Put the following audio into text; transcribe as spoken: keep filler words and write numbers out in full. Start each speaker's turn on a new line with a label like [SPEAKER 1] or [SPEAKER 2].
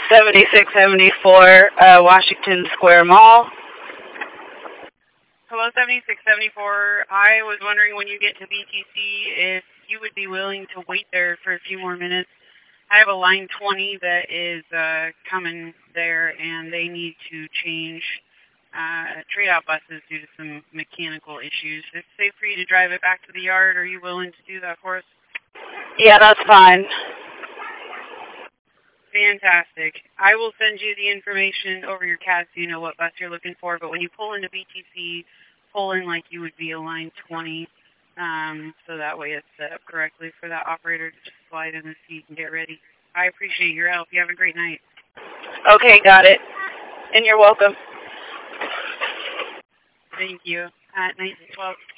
[SPEAKER 1] seventy-six seventy-four uh, Washington Square Mall.
[SPEAKER 2] Hello, seventy-six seventy-four. I was wondering when you get to B T C if you would be willing to wait there for a few more minutes. I have a line twenty that is uh, coming there, and they need to change uh, trade-out buses due to some mechanical issues. Is it safe for you to drive it back to the yard? Are you willing to do that for us?
[SPEAKER 1] Yeah, that's fine.
[SPEAKER 2] Fantastic. I will send you the information over your C A D so you know what bus you're looking for, but when you pull into B T C, pull in like you would be a line twenty, um, so that way it's set up correctly for that operator to just slide in the seat and get ready. I appreciate your help. You have a great night.
[SPEAKER 1] Okay, got it. And you're welcome.
[SPEAKER 2] Thank you. At night twelve.